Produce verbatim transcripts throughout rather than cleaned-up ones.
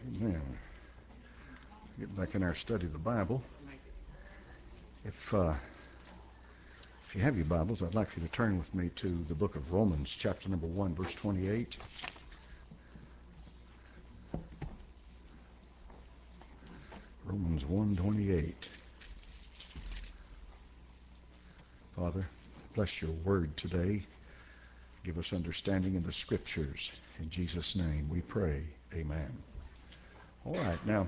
Amen. Get back in our study of the Bible. If uh, if you have your Bibles, I'd like you to turn with me to the book of Romans, chapter number one, verse twenty-eight. Romans one twenty-eight. Father, bless your word today. Give us understanding in the Scriptures. In Jesus' name we pray. Amen. All right, now,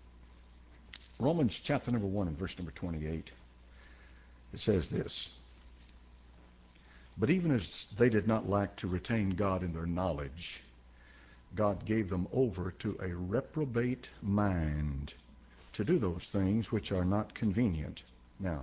Romans chapter number one and verse number twenty-eight. It says this: But even as they did not like to retain God in their knowledge, God gave them over to a reprobate mind to do those things which are not convenient. Now,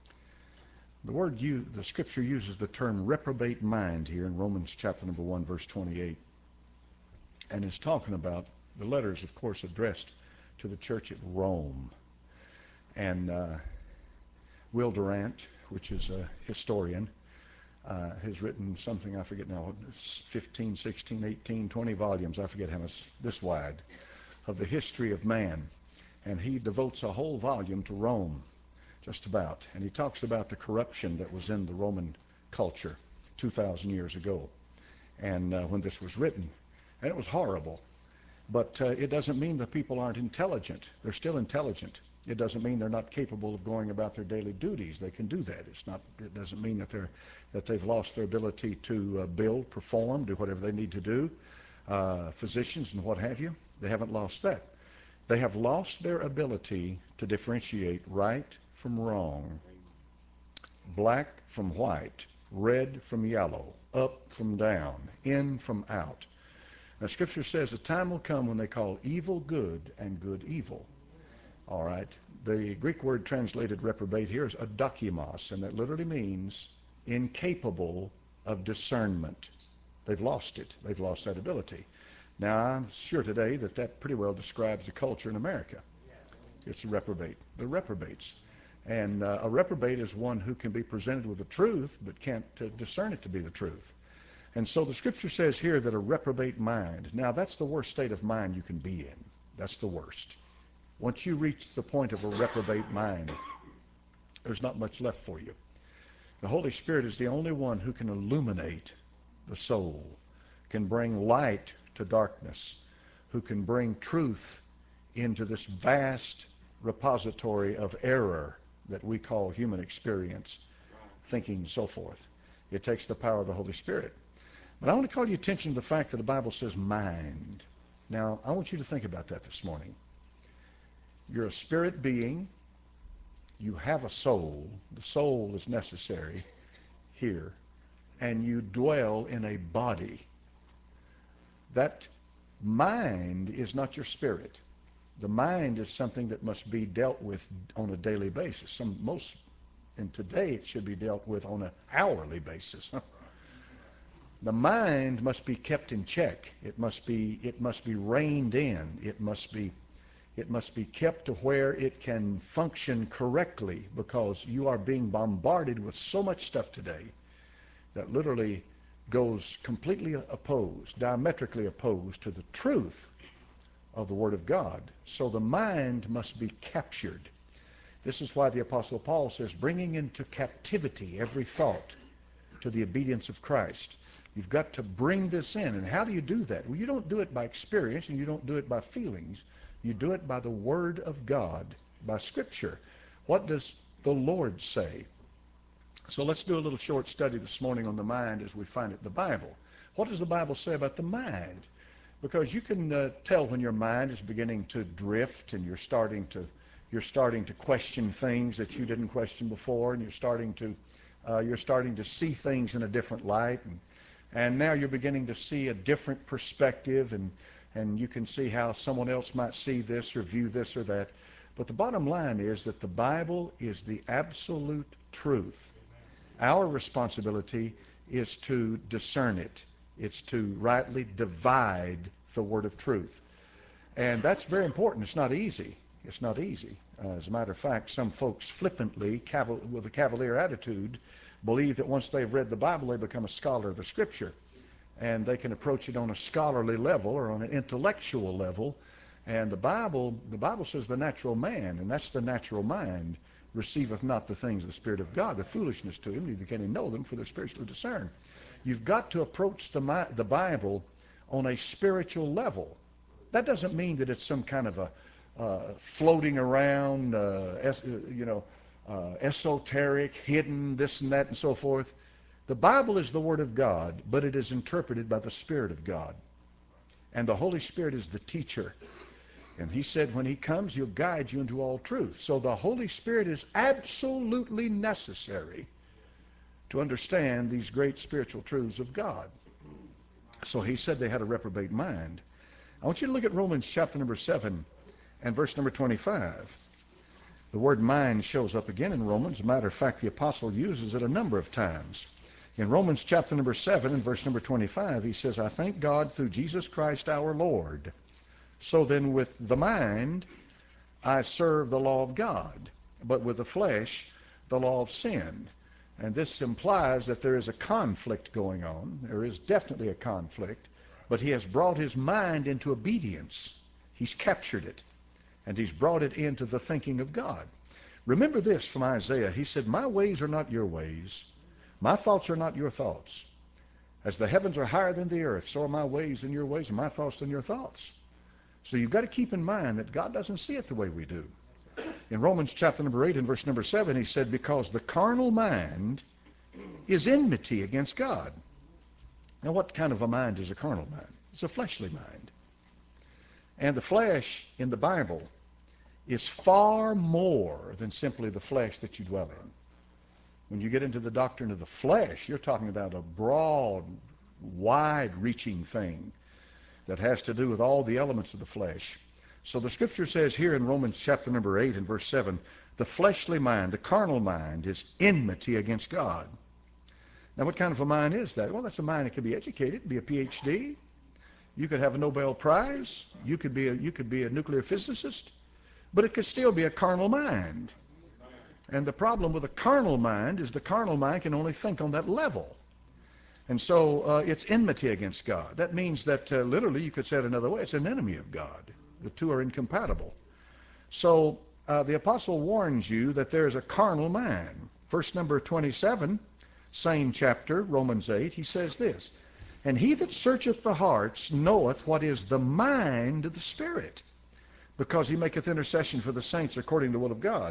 the word you, the Scripture uses the term reprobate mind here in Romans chapter number one, verse twenty-eight, and is talking about the letters, of course, addressed to the church at Rome. And uh, Will Durant, which is a historian, uh, has written something, I forget now, fifteen, sixteen, eighteen, twenty volumes, I forget how much, this wide, of the history of man. And he devotes a whole volume to Rome, just about. And he talks about the corruption that was in the Roman culture two thousand years ago, and uh, when this was written. And it was horrible. But uh, it doesn't mean that people aren't intelligent. They're still intelligent. It doesn't mean they're not capable of going about their daily duties. They can do that. It's not. It doesn't mean that they're that they've lost their ability to uh, build, perform, do whatever they need to do. Uh, physicians and what have you, they haven't lost that. They have lost their ability to differentiate right from wrong, black from white, red from yellow, up from down, in from out. Now, Scripture says a time will come when they call evil good and good evil. All right. The Greek word translated reprobate here is adokimos, and that literally means incapable of discernment. They've lost it. They've lost that ability. Now, I'm sure today that that pretty well describes the culture in America. It's a reprobate. They're reprobates. And uh, a reprobate is one who can be presented with the truth but can't uh, discern it to be the truth. And so the Scripture says here that a reprobate mind, now that's the worst state of mind you can be in. That's the worst. Once you reach the point of a reprobate mind, there's not much left for you. The Holy Spirit is the only one who can illuminate the soul, can bring light to darkness, who can bring truth into this vast repository of error that we call human experience, thinking, and so forth. It takes the power of the Holy Spirit. But I want to call your attention to the fact that the Bible says mind. Now, I want you to think about that this morning. You're a spirit being. You have a soul. The soul is necessary here. And you dwell in a body. That mind is not your spirit. The mind is something that must be dealt with on a daily basis. Some most, and today it should be dealt with on an hourly basis. The mind must be kept in check. It must be it must be reined in. It must be it must be kept to where it can function correctly, because you are being bombarded with so much stuff today that literally goes completely opposed, diametrically opposed to the truth of the Word of God. So the mind must be captured. This is why the Apostle Paul says, bringing into captivity every thought to the obedience of Christ. You've got to bring this in. And how do you do that? Well, you don't do it by experience, and you don't do it by feelings. You do it by the Word of God, by Scripture. What does the Lord say? So let's do a little short study this morning on the mind as we find it in the Bible. What does the Bible say about the mind? Because you can uh, tell when your mind is beginning to drift, and you're starting to you're starting to question things that you didn't question before, and you're starting to uh, you're starting to see things in a different light, and and now you're beginning to see a different perspective, and and you can see how someone else might see this or view this or that. But the bottom line is that the Bible is the absolute truth. Our responsibility is to discern it. It's to rightly divide the word of truth. And that's very important. It's not easy. It's not easy. Uh, as a matter of fact, some folks flippantly, caval- with a cavalier attitude, believe that once they've read the Bible, they become a scholar of the Scripture. And they can approach it on a scholarly level or on an intellectual level, And the Bible, the Bible says the natural man, and that's the natural mind, receiveth not the things of the Spirit of God, the foolishness to him, neither can he know them, for they're spiritually discerned. You've got to approach the, the Bible on a spiritual level. That doesn't mean that it's some kind of a uh, floating around, uh, es, you know, uh, esoteric, hidden, this and that and so forth. The Bible is the Word of God, but it is interpreted by the Spirit of God. And the Holy Spirit is the teacher. And he said when he comes, he'll guide you into all truth. So the Holy Spirit is absolutely necessary to understand these great spiritual truths of God. So he said they had a reprobate mind. I want you to look at Romans chapter number seven and verse number twenty-five. The word mind shows up again in Romans. As a matter of fact, the apostle uses it a number of times. In Romans chapter number seven and verse number twenty-five, he says, I thank God through Jesus Christ our Lord. So then with the mind I serve the law of God, but with the flesh the law of sin. And this implies that there is a conflict going on. There is definitely a conflict, but he has brought his mind into obedience. He's captured it, and he's brought it into the thinking of God. Remember this from Isaiah. He said, my ways are not your ways. My thoughts are not your thoughts. As the heavens are higher than the earth, so are my ways than your ways, and my thoughts than your thoughts. So you've got to keep in mind that God doesn't see it the way we do. In Romans chapter number eight and verse number seven, he said, because the carnal mind is enmity against God. Now what kind of a mind is a carnal mind? It's a fleshly mind. And the flesh in the Bible is far more than simply the flesh that you dwell in. When you get into the doctrine of the flesh, you're talking about a broad, wide-reaching thing that has to do with all the elements of the flesh. So the scripture says here in Romans chapter number eight and verse seven, the fleshly mind, the carnal mind, is enmity against God. Now what kind of a mind is that? Well, that's a mind that can be educated, be a P H D. You could have a Nobel Prize. You could be a, you could be a nuclear physicist. But it could still be a carnal mind. And the problem with a carnal mind is the carnal mind can only think on that level. And so uh, it's enmity against God. That means that uh, literally, you could say it another way, it's an enemy of God. The two are incompatible. So uh, the apostle warns you that there is a carnal mind. Verse number twenty-seven, same chapter, Romans eight, he says this, and he that searcheth the hearts knoweth what is the mind of the Spirit, because he maketh intercession for the saints according to the will of God.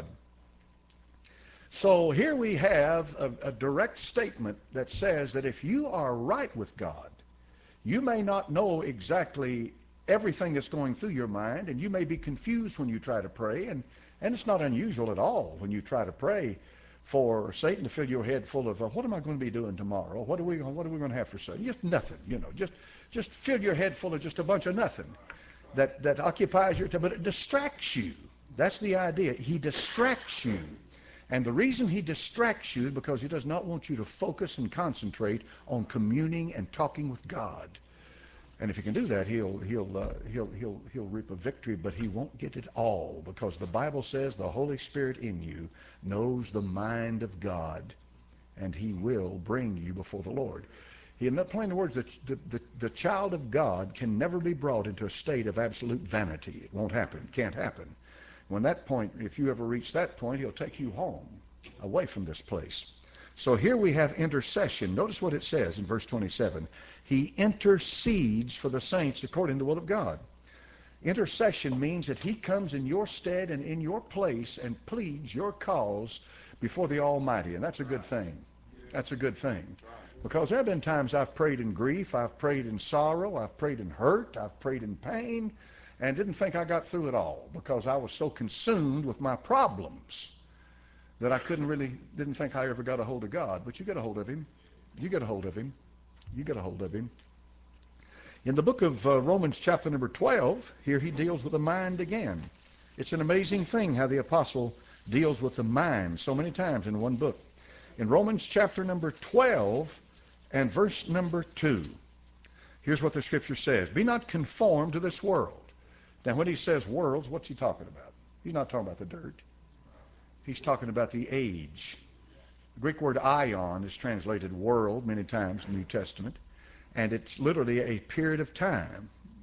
So here we have a, a direct statement that says that if you are right with God, you may not know exactly everything that's going through your mind, and you may be confused when you try to pray, and, and it's not unusual at all when you try to pray for Satan to fill your head full of, uh, what am I going to be doing tomorrow? What are we, what are we going to have for Satan? Just nothing, you know, just, just fill your head full of just a bunch of nothing that, that occupies your time, but it distracts you. That's the idea. He distracts you. And the reason he distracts you is because he does not want you to focus and concentrate on communing and talking with God. And if he can do that, he'll he'll uh, he'll he'll he'll reap a victory, but he won't get it all, because the Bible says the Holy Spirit in you knows the mind of God, and he will bring you before the Lord. He, in plain words, the, the, the, the child of God can never be brought into a state of absolute vanity. It won't happen. It can't happen. When that point, if you ever reach that point, he'll take you home, away from this place. So here we have intercession. Notice what it says in verse twenty-seven. He intercedes for the saints according to the will of God. Intercession means that he comes in your stead and in your place and pleads your cause before the Almighty, and that's a good thing. That's a good thing. Because there have been times I've prayed in grief, I've prayed in sorrow, I've prayed in hurt, I've prayed in pain, and didn't think I got through it all because I was so consumed with my problems that I couldn't really, didn't think I ever got a hold of God. But you get a hold of him. You get a hold of him. You get a hold of him. In the book of uh, Romans chapter number twelve, here he deals with the mind again. It's an amazing thing how the apostle deals with the mind so many times in one book. In Romans chapter number twelve and verse number two, here's what the scripture says. Be not conformed to this world. Now when he says worlds, what's he talking about? He's not talking about the dirt. He's talking about the age. The Greek word aion is translated world many times in the New Testament, and it's literally a period of time.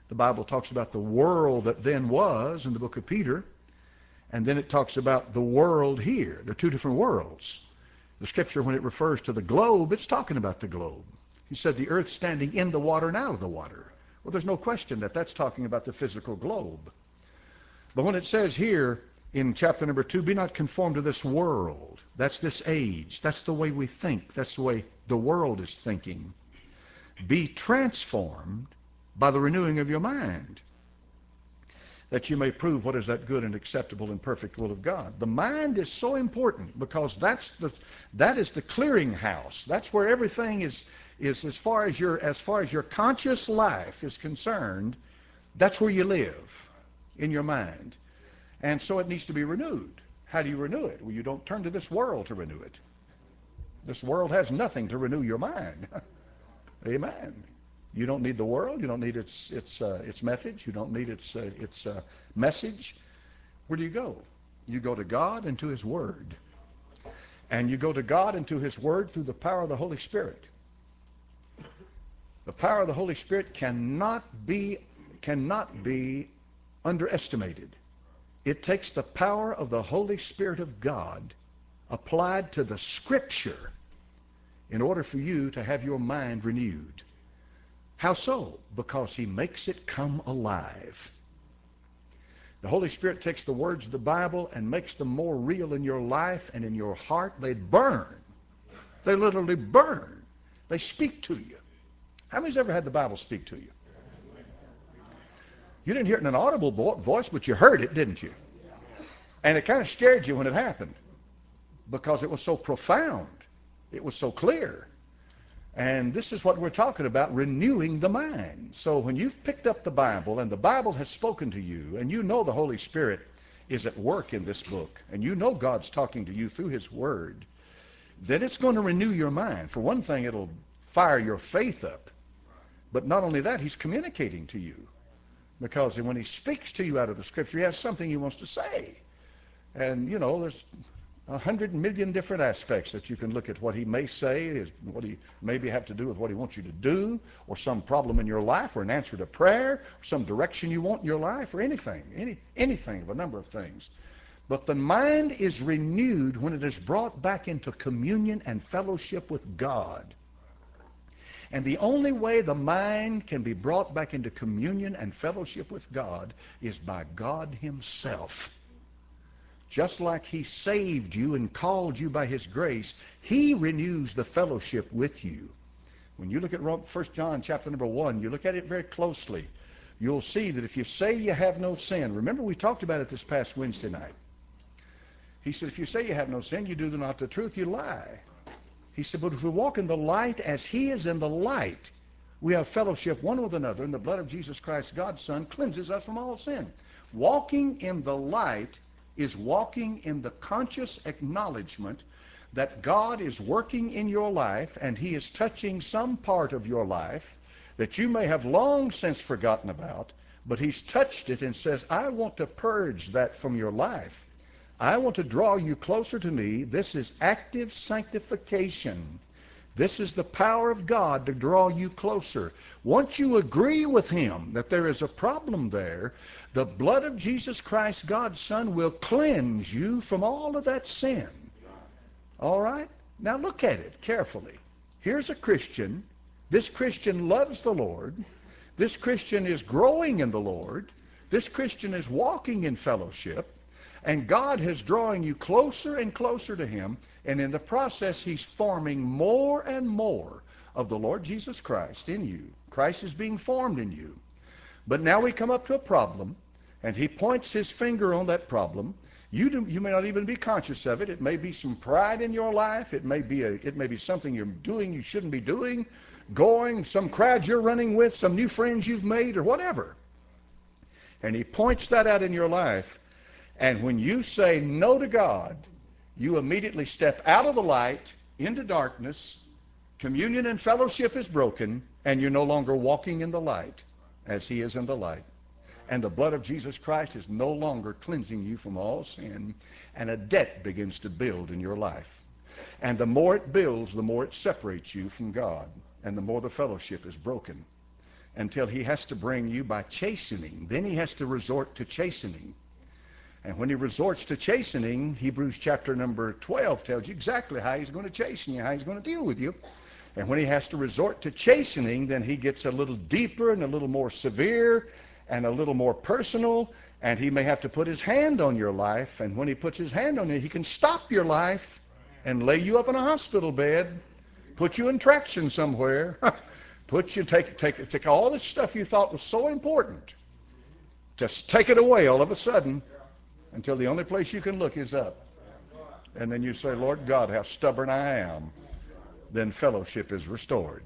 The Bible talks about the world that then was in the book of Peter, and then it talks about the world here. They're two different worlds. The scripture, when it refers to the globe, it's talking about the globe. He said the earth standing in the water and out of the water. Well, there's no question that that's talking about the physical globe. But when it says here in chapter number two, be not conformed to this world, that's this age, that's the way we think, that's the way the world is thinking. Be transformed by the renewing of your mind, that you may prove what is that good and acceptable and perfect will of God. The mind is so important because that's the that is the clearinghouse. That's where everything is is as far as your as far as your conscious life is concerned. That's where you live, in your mind, and so it needs to be renewed. How do you renew it? Well, you don't turn to this world to renew it. This world has nothing to renew your mind. Amen. You don't need the world. You don't need its its uh, its methods. You don't need its uh, its uh, message. Where do you go? You go to God and to His Word, and you go to God and to His Word through the power of the Holy Spirit. The power of the Holy Spirit cannot be cannot be underestimated. It takes the power of the Holy Spirit of God applied to the Scripture in order for you to have your mind renewed. How so? Because He makes it come alive. The Holy Spirit takes the words of the Bible and makes them more real in your life and in your heart. They burn. They literally burn. They speak to you. How many's ever had the Bible speak to you? You didn't hear it in an audible voice, but you heard it, didn't you? And it kind of scared you when it happened because it was so profound. It was so clear. And this is what we're talking about, renewing the mind. So when you've picked up the Bible and the Bible has spoken to you and you know the Holy Spirit is at work in this book and you know God's talking to you through His Word, then it's going to renew your mind. For one thing, it'll fire your faith up. But not only that, He's communicating to you. Because when He speaks to you out of the Scripture, He has something He wants to say. And, you know, there's a hundred million different aspects that you can look at what He may say, is what He maybe have to do with what He wants you to do, or some problem in your life, or an answer to prayer, or some direction you want in your life, or anything, any anything of a number of things. But the mind is renewed when it is brought back into communion and fellowship with God. And the only way the mind can be brought back into communion and fellowship with God is by God Himself. Just like He saved you and called you by His grace, He renews the fellowship with you. When you look at First John chapter number one, you look at it very closely, you'll see that if you say you have no sin, remember we talked about it this past Wednesday night. He said, if you say you have no sin, you do not the truth, you lie. He said, but if we walk in the light as He is in the light, we have fellowship one with another, and the blood of Jesus Christ, God's Son, cleanses us from all sin. Walking in the light is walking in the conscious acknowledgement that God is working in your life and He is touching some part of your life that you may have long since forgotten about, but He's touched it and says, I want to purge that from your life. I want to draw you closer to me. This is active sanctification. This is the power of God to draw you closer. Once you agree with Him that there is a problem there, the blood of Jesus Christ, God's Son, will cleanse you from all of that sin. All right? Now look at it carefully. Here's a Christian. This Christian loves the Lord. This Christian is growing in the Lord. This Christian is walking in fellowship. And God is drawing you closer and closer to Him. And in the process, He's forming more and more of the Lord Jesus Christ in you. Christ is being formed in you. But now we come up to a problem, and He points His finger on that problem. You, do, you may not even be conscious of it. It may be some pride in your life. It may be, a, it may be something you're doing you shouldn't be doing, going, some crowd you're running with, some new friends you've made, or whatever. And He points that out in your life. And when you say no to God, you immediately step out of the light into darkness. Communion and fellowship is broken, and you're no longer walking in the light as He is in the light. And the blood of Jesus Christ is no longer cleansing you from all sin, and a debt begins to build in your life. And the more it builds, the more it separates you from God, and the more the fellowship is broken. until he has to bring you by chastening. Then he has to resort to chastening. And when he resorts to chastening, Hebrews chapter number twelve tells you exactly how he's going to chasten you, how he's going to deal with you. And when he has to resort to chastening, then he gets a little deeper and a little more severe and a little more personal, and he may have to put his hand on your life. And when he puts his hand on you, he can stop your life and lay you up in a hospital bed, put you in traction somewhere, put you, take, take, take all this stuff you thought was so important, just take it away all of a sudden until the only place you can look is up. And then you say, Lord God, how stubborn I am. Then fellowship is restored.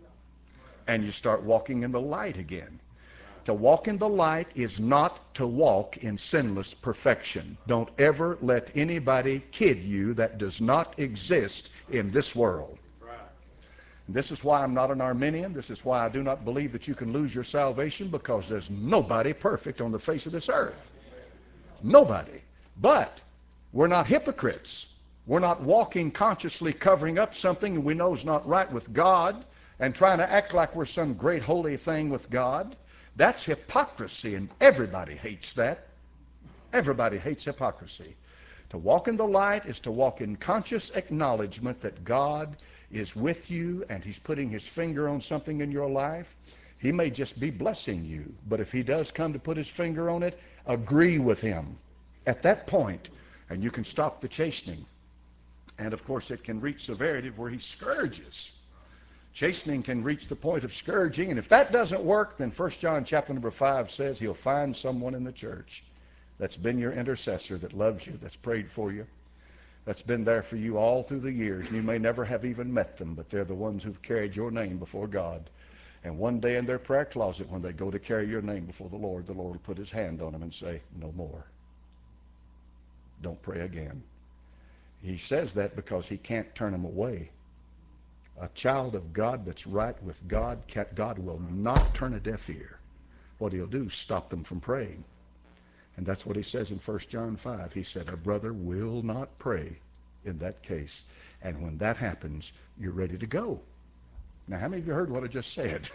And you start walking in the light again. To walk in the light is not to walk in sinless perfection. Don't ever let anybody kid you that does not exist in this world. This is why I'm not an Arminian. This is why I do not believe that you can lose your salvation, because there's nobody perfect on the face of this earth. Nobody. But we're not hypocrites. We're not walking consciously covering up something we know is not right with God and trying to act like we're some great holy thing with God. That's hypocrisy, and everybody hates that. Everybody hates hypocrisy. To walk in the light is to walk in conscious acknowledgement that God is with you and he's putting his finger on something in your life. He may just be blessing you, but if he does come to put his finger on it, agree with him at that point, and you can stop the chastening. And of course it can reach severity where he scourges. Chastening can reach the point of scourging, and if that doesn't work, then First John chapter number five says he'll find someone in the church that's been your intercessor, that loves you, that's prayed for you, that's been there for you all through the years. And you may never have even met them, but they're the ones who've carried your name before God. And one day in their prayer closet, when they go to carry your name before the Lord, the Lord will put his hand on them and say, no more. Don't pray again. He says that because he can't turn them away. A child of God that's right with God, God will not turn a deaf ear. What he'll do is stop them from praying. And that's what he says in First John five. He said, a brother will not pray in that case. And when that happens, you're ready to go. Now, how many of you heard what I just said?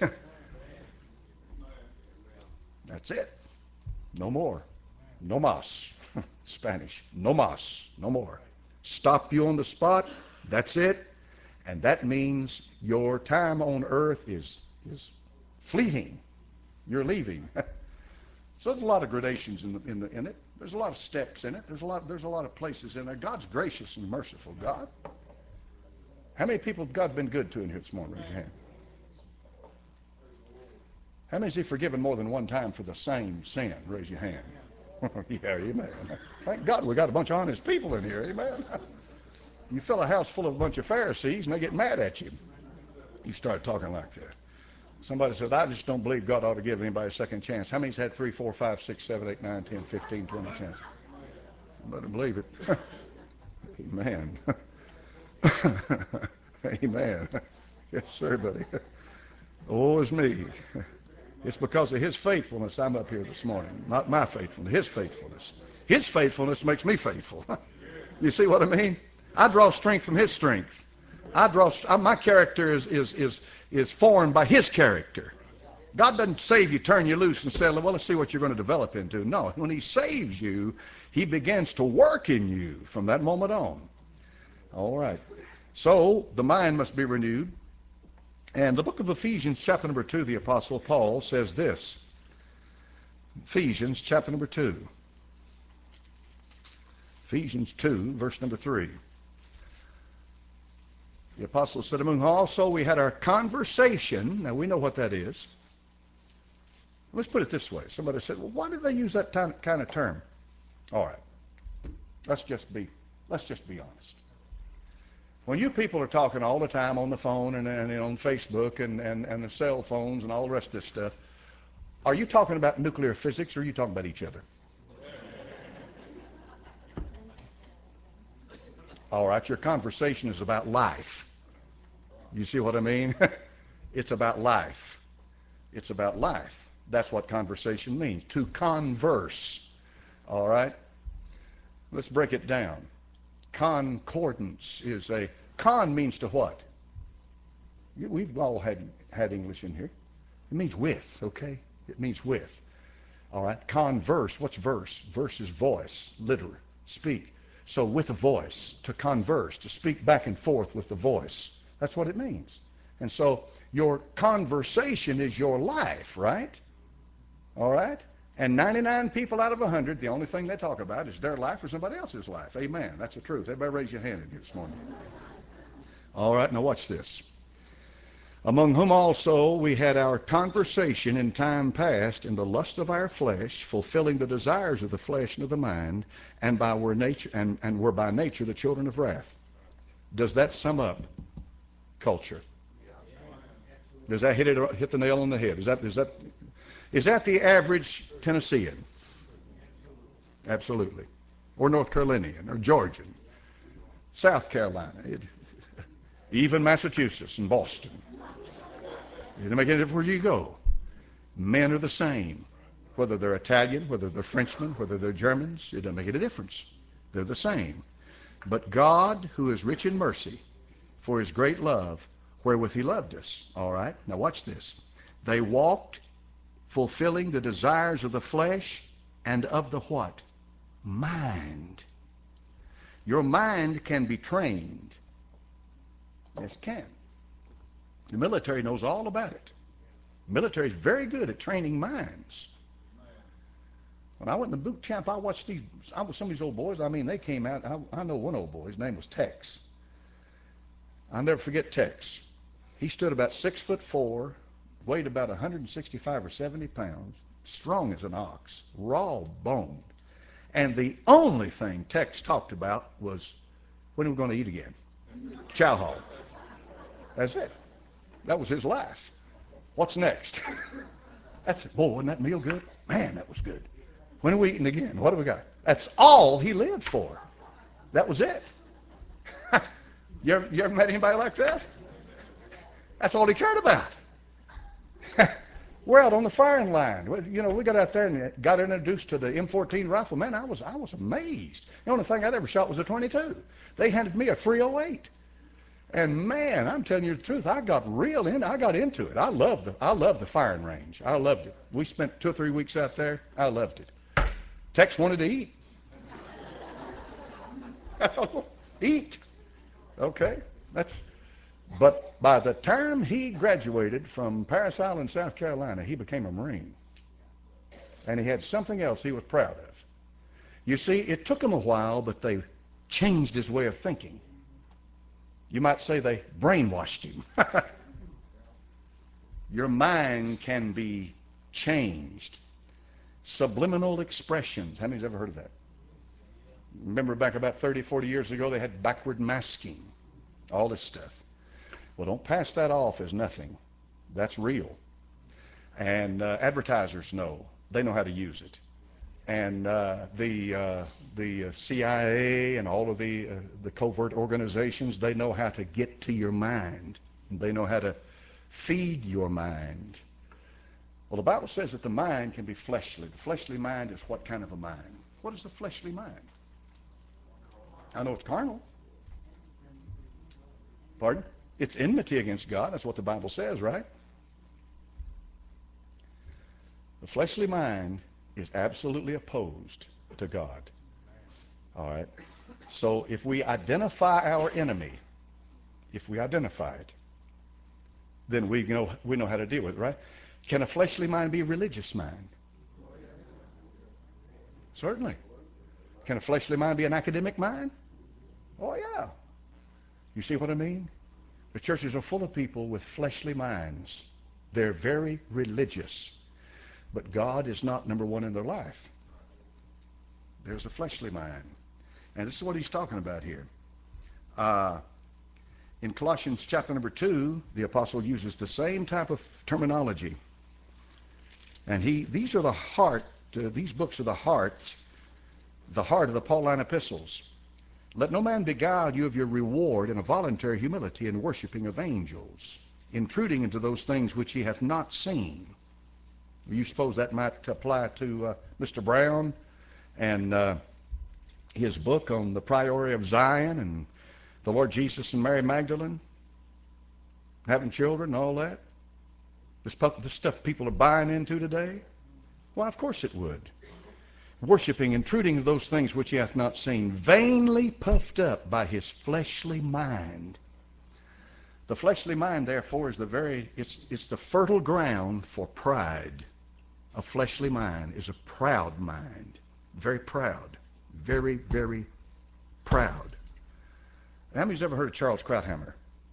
That's it. No more. No más. Spanish. No más. No more. Stop you on the spot. That's it. And that means your time on earth is, is fleeting. You're leaving. So there's a lot of gradations in, the, in, the, in it. There's a lot of steps in it. There's a lot, there's a lot of places in there. God's gracious and merciful, God. How many people have God been good to in here this morning? Raise your hand. How many has he forgiven more than one time for the same sin? Raise your hand. Yeah, amen. Thank God we got a bunch of honest people in here, amen. You fill a house full of a bunch of Pharisees and they get mad at you. You start talking like that. Somebody said, I just don't believe God ought to give anybody a second chance. How many's had three, four, five, six, seven, eight, nine, ten, fifteen, twenty chances? I better believe it. Amen. Amen. Yes, sir, buddy. Oh, it's me. It's because of his faithfulness I'm up here this morning. Not my faithfulness, his faithfulness. His faithfulness makes me faithful. You see what I mean? I draw strength from his strength. I draw, my character is, is, is, is formed by his character. God doesn't save you, turn you loose and say, well, let's see what you're going to develop into. No, when he saves you, he begins to work in you from that moment on. All right. So the mind must be renewed. And the book of Ephesians, chapter number two, the Apostle Paul says this. Ephesians, chapter number two. Ephesians two, verse number three. The Apostle said, among whom also we had our conversation. Now we know what that is. Let's put it this way. Somebody said, well, why do they use that kind of term? All right. Let's just be, let's just be honest. When you people are talking all the time on the phone and, and, and on Facebook and, and, and the cell phones and all the rest of this stuff, are you talking about nuclear physics or are you talking about each other? All right, your conversation is about life. You see what I mean? It's about life. It's about life. That's what conversation means, to converse. All right? Let's break it down. Concordance is a, con means to what? We've all had, had English in here. It It means with, okay? It means with. All right? Converse, what's verse? Verse is voice, literally, speak. So with a voice, to converse, to speak back and forth with the voice. That's what it means. And so your conversation is your life, right? All right? And ninety-nine people out of one hundred, the only thing they talk about is their life or somebody else's life. Amen. That's the truth. Everybody raise your hand in here this morning. All right, now watch this. Among whom also we had our conversation in time past in the lust of our flesh, fulfilling the desires of the flesh and of the mind, and by were nature and, and were by nature the children of wrath. Does that sum up culture? Does that hit it hit the nail on the head? Is that is that is that the average Tennessean? Absolutely. Or North Carolinian or Georgian, South Carolina, it, even Massachusetts and Boston. It doesn't make any difference where you go. Men are the same. Whether they're Italian, whether they're Frenchmen, whether they're Germans, it doesn't make any difference. They're the same. But God, who is rich in mercy, for his great love, wherewith he loved us. All right? Now watch this. They walked fulfilling the desires of the flesh and of the what? Mind. Your mind can be trained. Yes, it can. The military knows all about it. The military is very good at training minds. When I went to boot camp, I watched these, I was some of these old boys. I mean, they came out. I, I know one old boy. His name was Tex. I'll never forget Tex. He stood about six foot four, weighed about one hundred sixty-five or seventy pounds, strong as an ox, raw boned. And the only thing Tex talked about was when are we going to eat again? Chow hall. That's it. That was his life. What's next? That's it. Boy, wasn't that meal good? Man, that was good. When are we eating again? What do we got? That's all he lived for. That was it. you, ever, you ever met anybody like that? That's all he cared about. We're out on the firing line. You know, we got out there and got introduced to the M fourteen rifle. Man, I was I was amazed. The only thing I'd ever shot was a twenty-two. They handed me a three oh eight. And man, I'm telling you the truth, I got real in. I got into it. I loved the I loved the firing range. I loved it. We spent two or three weeks out there. I loved it. Tex wanted to eat. Eat. Okay, that's. But by the time he graduated from Parris Island, South Carolina, he became a Marine. And he had something else he was proud of. You see, it took him a while, but they changed his way of thinking. You might say they brainwashed him. Your mind can be changed. Subliminal expressions. How many's ever heard of that? Remember back about thirty, forty years ago, they had backward masking. All this stuff. Well, don't pass that off as nothing. That's real. And uh, advertisers know. They know how to use it. And uh, the uh, the C I A and all of the uh, the covert organizations, they know how to get to your mind. They know how to feed your mind. Well, the Bible says that the mind can be fleshly. The fleshly mind is what kind of a mind? What is the fleshly mind? I know it's carnal. Pardon? It's enmity against God. That's what the Bible says, right? The fleshly mind is absolutely opposed to God. All right? So if we identify our enemy, if we identify it, then we know we know how to deal with it, right? Can a fleshly mind be a religious mind? Certainly. Can a fleshly mind be an academic mind? Oh, yeah. You see what I mean? The churches are full of people with fleshly minds. They're very religious. But God is not number one in their life. There's a fleshly mind. And this is what he's talking about here. Uh, in Colossians chapter number two, the apostle uses the same type of terminology. And he, these are the heart, uh, these books are the heart, the heart of the Pauline epistles. Let no man beguile you of your reward in a voluntary humility and worshiping of angels, intruding into those things which ye hath not seen. You suppose that might apply to uh, Mister Brown and uh, his book on the Priory of Zion and the Lord Jesus and Mary Magdalene, having children and all that? This, this stuff people are buying into today? Why, of course it would. Worshipping, intruding of those things which he hath not seen, vainly puffed up by his fleshly mind. The fleshly mind, therefore, is the very, it's, it's the fertile ground for pride. A fleshly mind is a proud mind. Very proud. Very, very proud. How many's ever heard of Charles Krauthammer?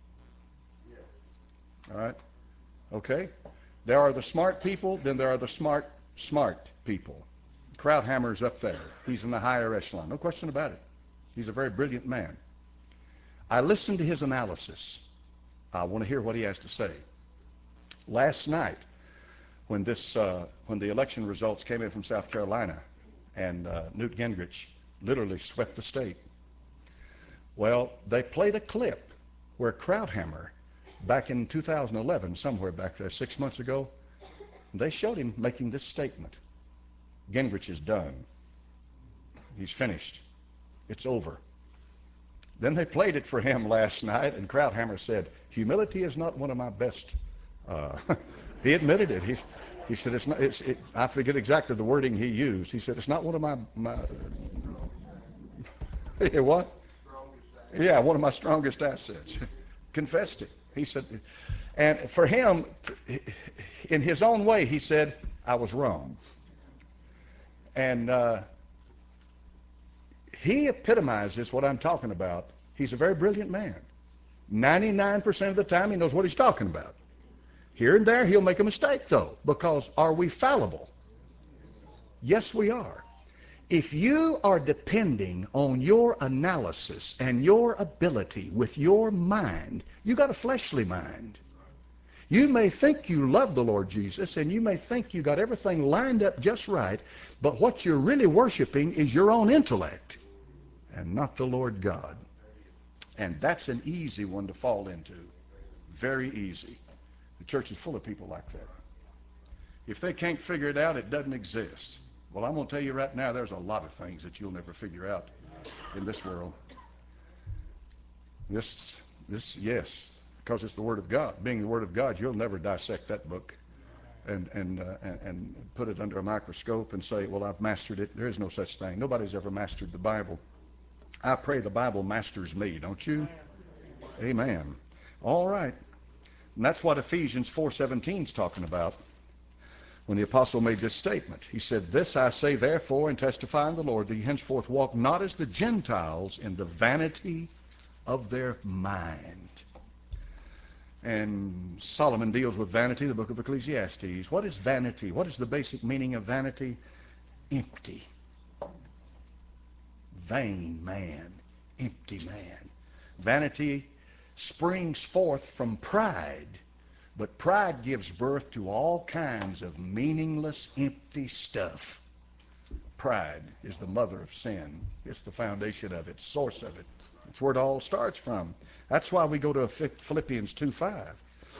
All right. Okay. There are the smart people, then there are the smart, smart people. Krauthammer's up there. He's in the higher echelon. No question about it. He's a very brilliant man. I listened to his analysis. I want to hear what he has to say. Last night, when this, uh, when the election results came in from South Carolina, and uh, Newt Gingrich literally swept the state. Well, they played a clip where Krauthammer, back in two thousand eleven, somewhere back there, six months ago, they showed him making this statement. Gingrich is done. He's finished. It's over. Then they played it for him last night, and Krauthammer said, humility is not one of my best. Uh, he admitted it. He's, he said, it's not, it's, it, I forget exactly the wording he used. He said, it's not one of my, my what? Yeah, one of my strongest assets. Confessed it. He said, and for him, in his own way, he said, I was wrong. And uh, he epitomizes what I'm talking about. He's a very brilliant man. ninety-nine percent of the time, he knows what he's talking about. Here and there, he'll make a mistake, though, because are we fallible? Yes, we are. If you are depending on your analysis and your ability with your mind, you got a fleshly mind. You may think you love the Lord Jesus, and you may think you got everything lined up just right, but what you're really worshiping is your own intellect and not the Lord God. And that's an easy one to fall into. Very easy. The church is full of people like that. If they can't figure it out, it doesn't exist. Well, I'm going to tell you right now, there's a lot of things that you'll never figure out in this world. This, this, yes, because it's the Word of God. Being the Word of God, you'll never dissect that book and and, uh, and and put it under a microscope and say, well, I've mastered it. There is no such thing. Nobody's ever mastered the Bible. I pray the Bible masters me, don't you? Amen. All right. And that's what Ephesians four seventeen is talking about when the apostle made this statement. He said, this I say therefore and testify in the Lord, that ye henceforth walk not as the Gentiles in the vanity of their mind. And Solomon deals with vanity, the book of Ecclesiastes. What is vanity? What is the basic meaning of vanity? Empty. Vain man. Empty man. Vanity springs forth from pride, but pride gives birth to all kinds of meaningless, empty stuff. Pride is the mother of sin. It's the foundation of it, source of it. It's where it all starts from. That's why we go to Philippians two five.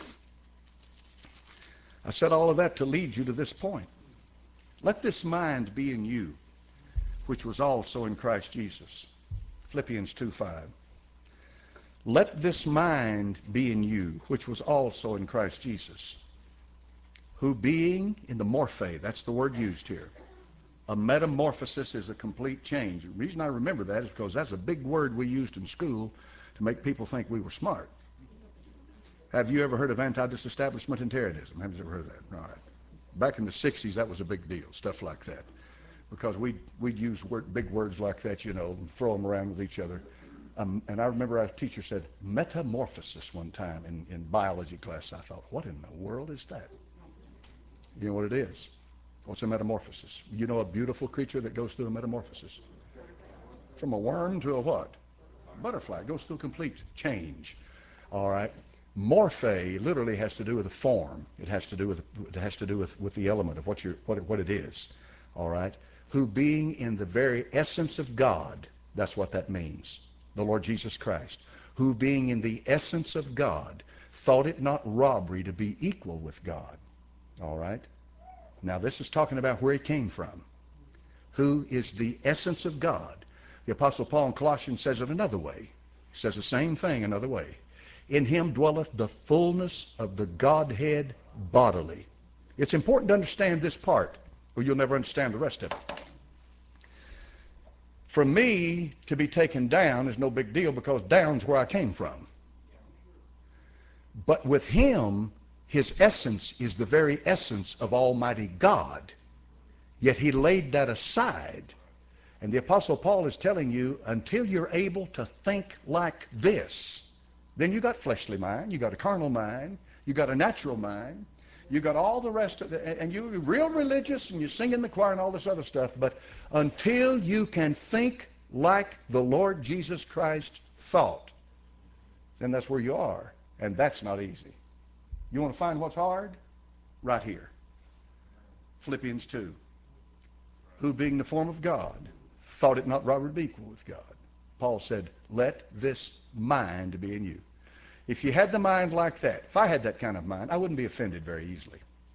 I said all of that to lead you to this point. Let this mind be in you, which was also in Christ Jesus. Philippians two five. Let this mind be in you, which was also in Christ Jesus, who being in the morphe, that's the word used here. A metamorphosis is a complete change. The reason I remember that is because that's a big word we used in school to make people think we were smart. Have you ever heard of anti-disestablishmentarianism? Have you ever heard of that? All right. Back in the sixties, that was a big deal, stuff like that. Because we'd, we'd use word, big words like that, you know, and throw them around with each other. Um, and I remember our teacher said metamorphosis one time in, in biology class. I thought, what in the world is that? You know what it is? What's a metamorphosis? You know a beautiful creature that goes through a metamorphosis? From a worm to a what? A butterfly. It goes through a complete change. All right. Morphe literally has to do with the form. It has to do with it has to do with, with the element of what you what it, what it is. All right. Who being in the very essence of God, that's what that means. The Lord Jesus Christ, who being in the essence of God, thought it not robbery to be equal with God. All right? Now this is talking about where he came from. Who is the essence of God. The Apostle Paul in Colossians says it another way. He says the same thing another way. In him dwelleth the fullness of the Godhead bodily. It's important to understand this part, or you'll never understand the rest of it. For me to be taken down is no big deal because down's where I came from. But with him, his essence is the very essence of Almighty God. Yet he laid that aside. And the Apostle Paul is telling you, until you're able to think like this, then you got fleshly mind, you got a carnal mind, you got a natural mind, you got all the rest of it, and you're real religious and you sing in the choir and all this other stuff, but until you can think like the Lord Jesus Christ thought, then that's where you are. And that's not easy. You want to find what's hard? Right here. Philippians two. Who being the form of God, thought it not robbery to be equal with God. Paul said, let this mind be in you. If you had the mind like that, if I had that kind of mind, I wouldn't be offended very easily.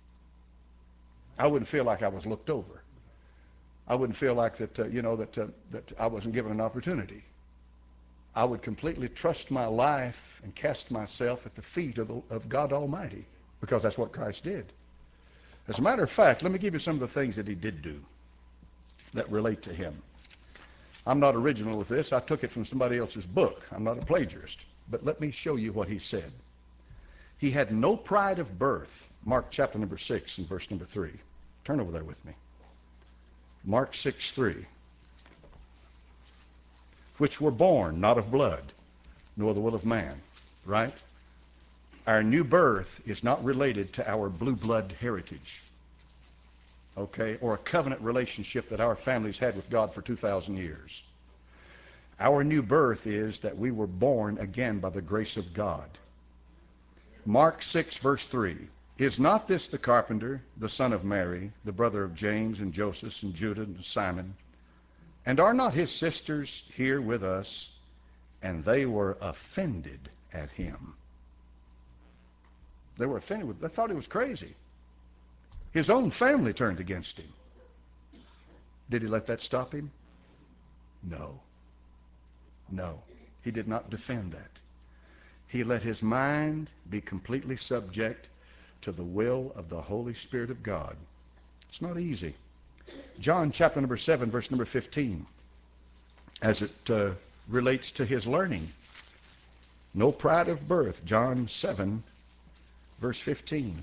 I wouldn't feel like I was looked over. I wouldn't feel like that, uh, you know, that, uh, that I wasn't given an opportunity. I would completely trust my life and cast myself at the feet of, the, of God Almighty, because that's what Christ did. As a matter of fact, let me give you some of the things that he did do that relate to him. I'm not original with this. I took it from somebody else's book. I'm not a plagiarist. But let me show you what he said. He had no pride of birth. Mark chapter number six and verse number three. Turn over there with me. Mark six three. Which were born not of blood, nor the will of man. Right? Our new birth is not related to our blue blood heritage. Okay? Or a covenant relationship that our families had with God for two thousand years. Our new birth is that we were born again by the grace of God. Mark six verse three. Is not this the carpenter, the son of Mary, the brother of James and Joseph and Judah and Simon? And are not his sisters here with us? And they were offended at him. They were offended with, they thought he was crazy. His own family turned against him. Did he let that stop him? No. No. He did not defend that. He let his mind be completely subject to the will of the Holy Spirit of God. It's not easy. John chapter number seven, verse number fifteen, as it uh, relates to his learning. No pride of birth. John seven, verse fifteen.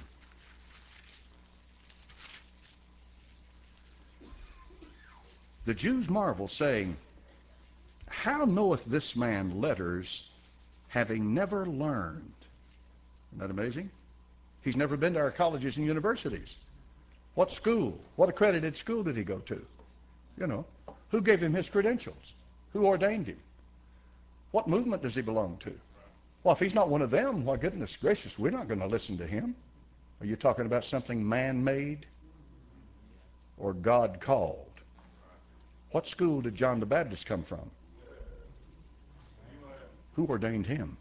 The Jews marvel, saying, how knoweth this man letters, having never learned? Isn't that amazing? He's never been to our colleges and universities. What school, what accredited school did he go to? You know, who gave him his credentials? Who ordained him? What movement does he belong to? Well, if he's not one of them, why, goodness gracious, we're not going to listen to him. Are you talking about something man-made or God-called? What school did John the Baptist come from? Who ordained him?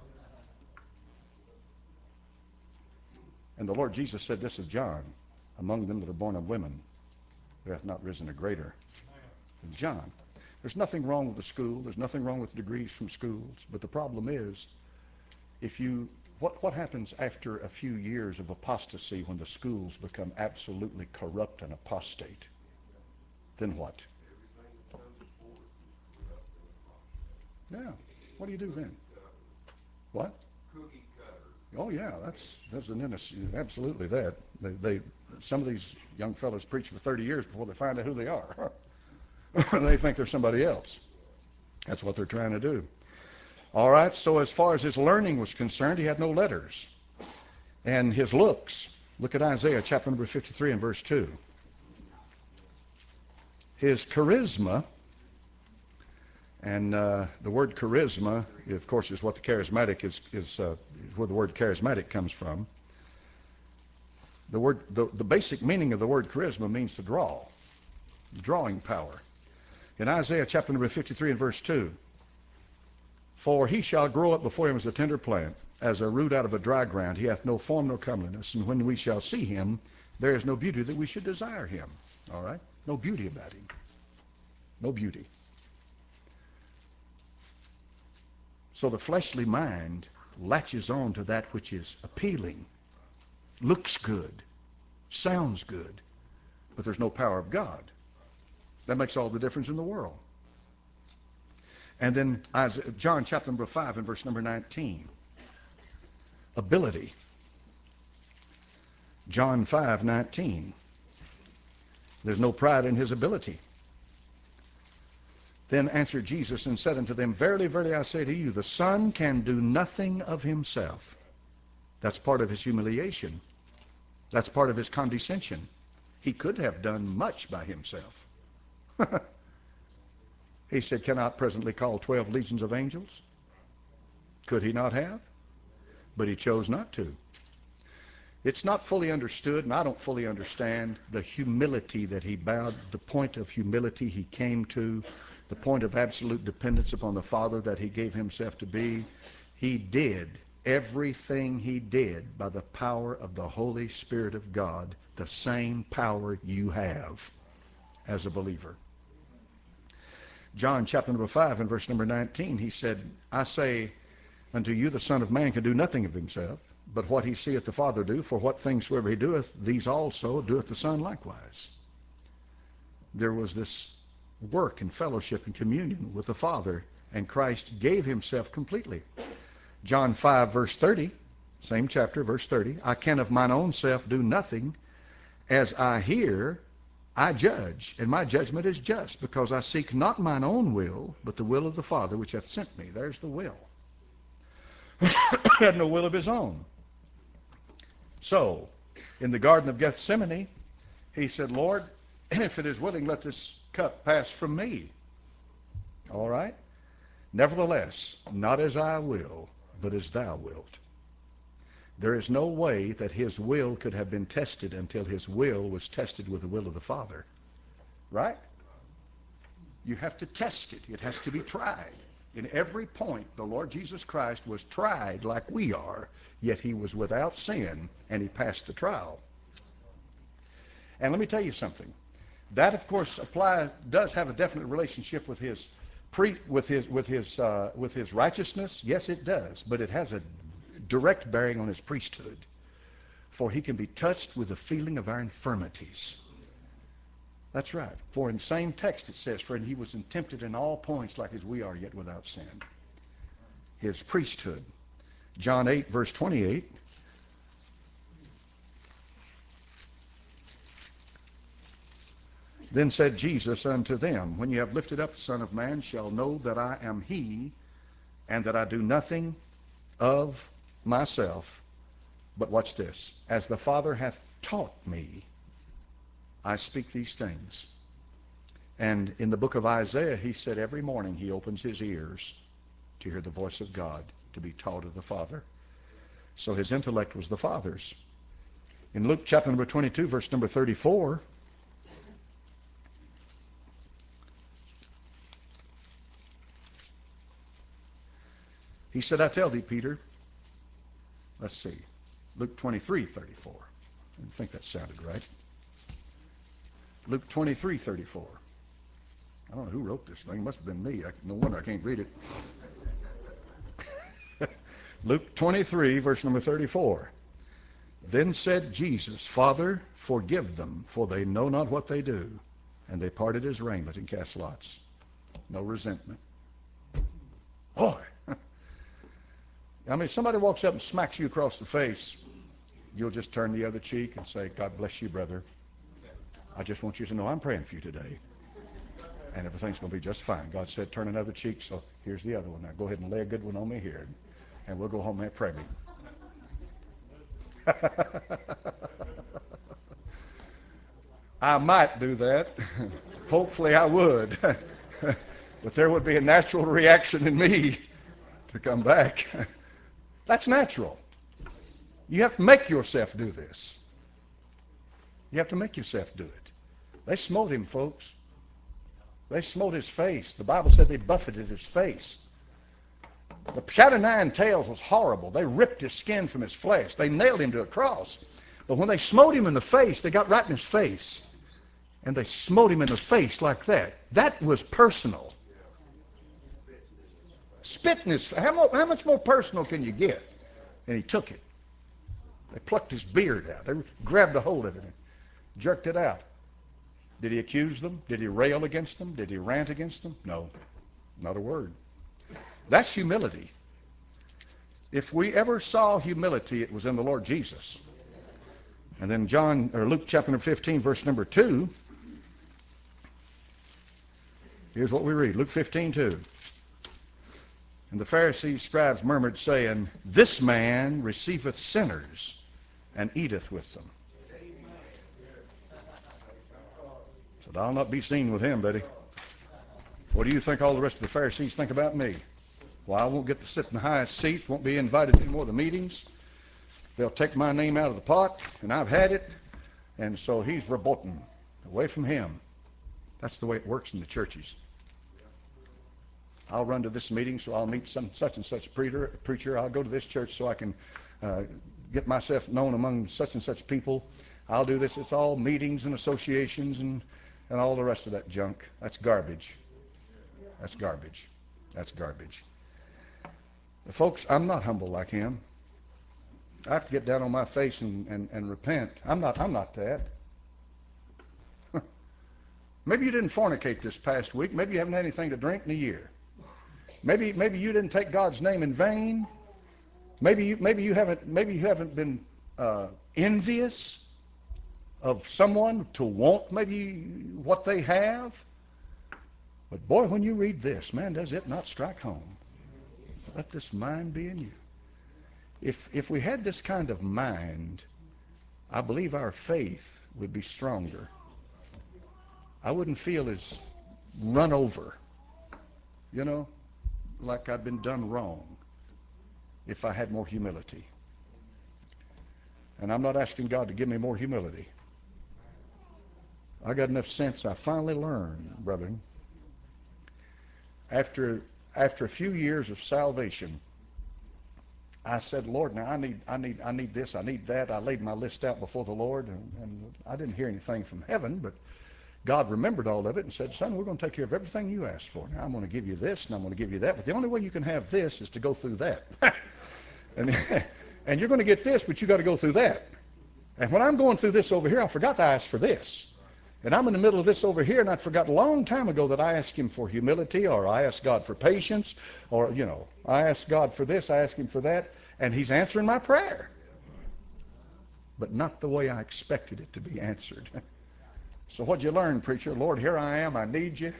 And the Lord Jesus said this of John, among them that are born of women, there hath not risen a greater than John. There's nothing wrong with the school. There's nothing wrong with degrees from schools. But the problem is, if you, what, what happens after a few years of apostasy when the schools become absolutely corrupt and apostate? Then what? Yeah. What do you do then? What? Oh yeah, that's that's an innocent, absolutely that. They, they some of these young fellows preach for thirty years before they find out who they are. They think they're somebody else. That's what they're trying to do. All right, so as far as his learning was concerned, he had no letters. And his looks, look at Isaiah chapter number fifty-three and verse two. His charisma, and uh, the word charisma, of course, is what the charismatic is, is, uh, is where the word charismatic comes from. The word, the, the basic meaning of the word charisma means to draw, drawing power. In Isaiah chapter number fifty-three and verse two, for he shall grow up before him as a tender plant, as a root out of a dry ground. He hath no form nor comeliness, and when we shall see him, there is no beauty that we should desire him. All right? No beauty about him. No beauty. So the fleshly mind latches on to that which is appealing. looks good, sounds good, but there's no power of God. That makes all the difference in the world. And then John chapter number five and verse number nineteen. Ability. John five nineteen. There's no pride in his ability. Then answered Jesus and said unto them, Verily, verily, I say to you, the Son can do nothing of himself. That's part of his humiliation. That's part of his condescension. He could have done much by himself. He said, cannot presently call twelve legions of angels? Could he not have? But he chose not to. It's not fully understood, and I don't fully understand the humility that he bowed, the point of humility he came to, the point of absolute dependence upon the Father that he gave himself to be. He did everything he did by the power of the Holy Spirit of God, the same power you have as a believer. John chapter number five and verse number nineteen, he said, I say unto you, the Son of Man can do nothing of himself, but what he seeth the Father do, for what things soever he doeth, these also doeth the Son likewise. There was this work and fellowship and communion with the Father, and Christ gave himself completely. John five verse thirty, same chapter, verse thirty, I can of mine own self do nothing. As I hear, I judge, and my judgment is just, because I seek not mine own will, but the will of the Father which hath sent me. There's the will. He had no will of his own. So, in the Garden of Gethsemane, he said, Lord, if it is willing, let this cup pass from me. All right? Nevertheless, not as I will, but as thou wilt. There is no way that his will could have been tested until his will was tested with the will of the Father. Right? You have to test it. It has to be tried. In every point, the Lord Jesus Christ was tried like we are, yet he was without sin, and he passed the trial. And let me tell you something. That, of course, applies, does have a definite relationship with his pre, with his with his uh, with his righteousness. Yes, it does, but it has a direct bearing on his priesthood. For he can be touched with the feeling of our infirmities. That's right. For in the same text it says, for he was tempted in all points like as we are, yet without sin. His priesthood. John eight, verse twenty-eight. Then said Jesus unto them, when you have lifted up the Son of Man, shall know that I am he, and that I do nothing of myself. But watch this. As the Father hath taught me, I speak these things. And in the book of Isaiah, he said every morning he opens his ears to hear the voice of God, to be taught of the Father. So his intellect was the Father's. In Luke chapter number twenty-two, verse number thirty-four, he said, I tell thee, Peter, let's see, Luke twenty-three, thirty-four. I think that sounded right. Luke twenty-three, thirty-four. I don't know who wrote this thing. It must have been me. I, no wonder I can't read it. Luke twenty-three, verse number thirty-four. Then said Jesus, Father, forgive them, for they know not what they do. And they parted his raiment and cast lots. No resentment. Boy. I mean, if somebody walks up and smacks you across the face, you'll just turn the other cheek and say, God bless you, brother. I just want you to know I'm praying for you today. And everything's going to be just fine. God said, turn another cheek, so here's the other one. Now go ahead and lay a good one on me here, and we'll go home and pray me. I might do that. Hopefully I would. But there would be a natural reaction in me to come back. That's natural. You have to make yourself do this. You have to make yourself do it. They smote him, folks. They smote his face. The Bible said they buffeted his face. The cat o' nine tails was horrible. They ripped his skin from his flesh. They nailed him to a cross. But when they smote him in the face, they got right in his face. And they smote him in the face like that. That was personal. Spit in his face. How, how much more personal can you get? And he took it. They plucked his beard out. They grabbed a hold of it and jerked it out. Did he accuse them? Did he rail against them? Did he rant against them? No, not a word. That's humility. If we ever saw humility, it was in the Lord Jesus. And then John or Luke chapter number fifteen, verse number two. Here's what we read. Luke fifteen, two. And the Pharisees, scribes murmured, saying, This man receiveth sinners and eateth with them. Said, I'll not be seen with him, Betty. What do you think all the rest of the Pharisees think about me? Well, I won't get to sit in the highest seats, won't be invited to any more of the meetings. They'll take my name out of the pot, and I've had it, and so he's verboten, away from him. That's the way it works in the churches. I'll run to this meeting, so I'll meet some such and such preacher. preacher. I'll go to this church so I can uh, get myself known among such and such people. I'll do this. It's all meetings and associations and, and all the rest of that junk. That's garbage. That's garbage. That's garbage. But folks, I'm not humble like him. I have to get down on my face and, and, and repent. I'm not, I'm not that. Maybe you didn't fornicate this past week. Maybe you haven't had anything to drink in a year. Maybe, maybe you didn't take God's name in vain. Maybe you, maybe you haven't, maybe you haven't been uh, envious of someone to want maybe what they have. But boy, when you read this, man, does it not strike home? Let this mind be in you. If if we had this kind of mind, I believe our faith would be stronger. I wouldn't feel as run over, you know, like I'd been done wrong, if I had more humility. And I'm not asking God to give me more humility. I got enough sense. I finally learned, brethren, after after a few years of salvation, I said, Lord, now I need I need I need this, I need that. I laid my list out before the Lord, and, and I didn't hear anything from heaven, but God remembered all of it and said, son, we're going to take care of everything you asked for. Now I'm going to give you this and I'm going to give you that, but the only way you can have this is to go through that. and, and you're going to get this, but you got to go through that. And when I'm going through this over here, I forgot to ask for this. And I'm in the middle of this over here, and I'd forgot a long time ago that I asked him for humility, or I asked God for patience, or, you know, I asked God for this, I asked him for that, and he's answering my prayer. But not the way I expected it to be answered. So what'd you learn, preacher? Lord, here I am, I need you.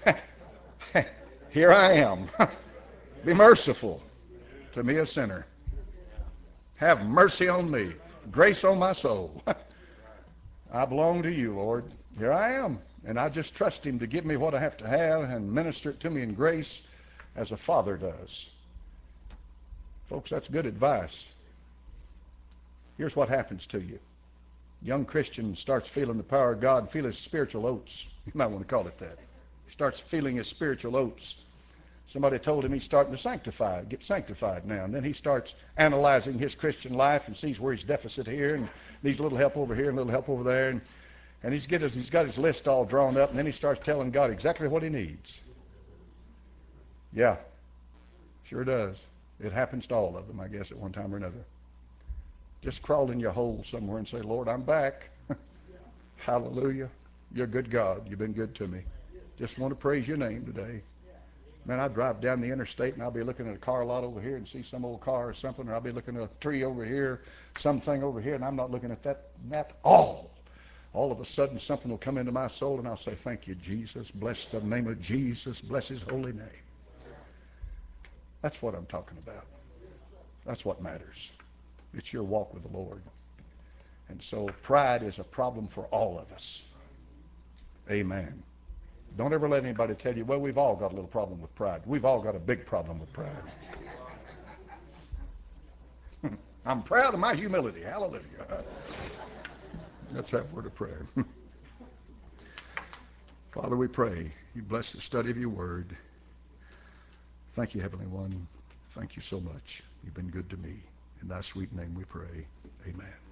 Here I am. Be merciful to me, a sinner. Have mercy on me. Grace on my soul. I belong to you, Lord. Here I am. And I just trust him to give me what I have to have and minister it to me in grace as a father does. Folks, that's good advice. Here's what happens to you. Young Christian starts feeling the power of God, feel his spiritual oats. You might want to call it that. He starts feeling his spiritual oats. Somebody told him he's starting to sanctify, get sanctified now. And then he starts analyzing his Christian life and sees where he's deficit here and needs a little help over here and a little help over there. And, and he's, get his, he's got his list all drawn up, and then he starts telling God exactly what he needs. Yeah, sure does. It happens to all of them, I guess, at one time or another. Just crawl in your hole somewhere and say, Lord, I'm back. Hallelujah. You're a good God. You've been good to me. Just want to praise your name today. Man, I drive down the interstate and I'll be looking at a car lot over here and see some old car or something, or I'll be looking at a tree over here, something over here, and I'm not looking at that at all. All of a sudden something will come into my soul and I'll say, thank you, Jesus. Bless the name of Jesus. Bless his holy name. That's what I'm talking about. That's what matters. It's your walk with the Lord. And so pride is a problem for all of us. Amen. Don't ever let anybody tell you, well, we've all got a little problem with pride. We've all got a big problem with pride. I'm proud of my humility. Hallelujah. Let's have a word of prayer. Father, we pray you bless the study of your word. Thank you, Heavenly One. Thank you so much. You've been good to me. In thy sweet name we pray. Amen.